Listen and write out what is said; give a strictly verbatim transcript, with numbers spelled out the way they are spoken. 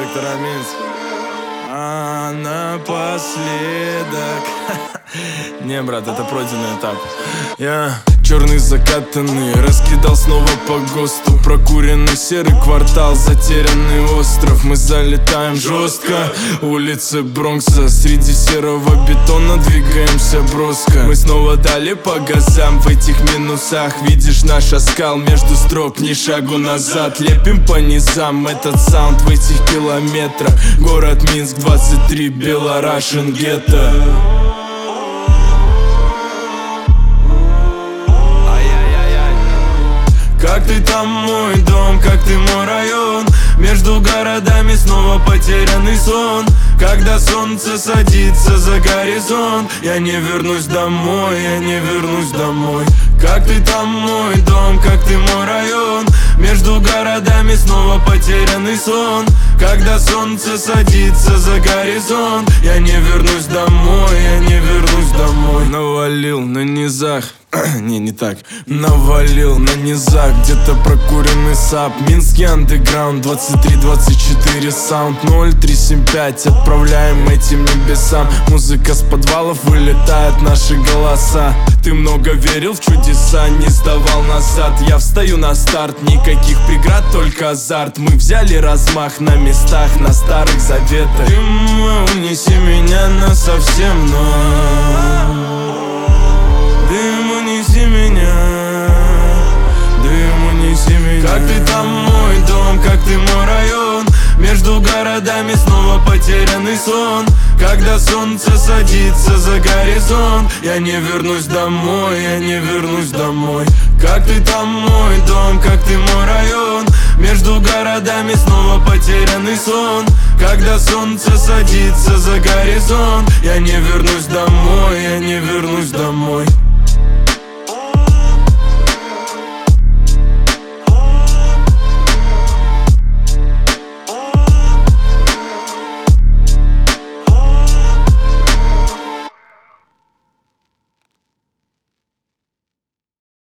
сектора Минск. А напоследок не, брат, это пройденный этап. Я черный закатанный раскидал снова по ГОСТу. Прокуренный серый квартал, затерянный остров. Мы залетаем жестко, улицы Бронкса. Среди серого бетона двигаемся броско. Мы снова дали по газам в этих минусах. Видишь наш оскал между строк, ни шагу назад. Лепим по низам этот саунд в этих километрах. Город Минск, двадцать три, Белорашен гетто. Как ты там, мой дом, как ты, мой район. Между городами снова потерянный сон. Когда солнце садится за горизонт, я не вернусь домой, я не вернусь домой. Как ты там, мой дом, как ты, мой район. Между городами снова потерянный сон. Когда солнце садится за горизонт, я не вернусь домой, я не вернусь домой. Навалил на низах, не, не так. Навалил на низах, где-то прокуренный сап. Минский андеграунд, двадцать три двадцать четыре саунд. Ноль три семь пять, отправляем этим небесам. Музыка с подвалов, вылетают наши голоса. Ты много верил в чудеса, не сдавал назад. Я встаю на старт, никаких преград, только азарт. Мы взяли размах на местах, на старых заветах. Дым, унеси меня насовсем, но дым, унеси меня, дым, унеси меня. Как ты там, мой дом, как ты, мой район. Между городами снова потерянный сон. Когда солнце садится за горизонт, я не вернусь домой, я не вернусь домой. Как ты там, мой дом, как ты, мой район. Между городами снова потерянный сон. Когда солнце садится за горизонт, я не вернусь домой, я не вернусь домой.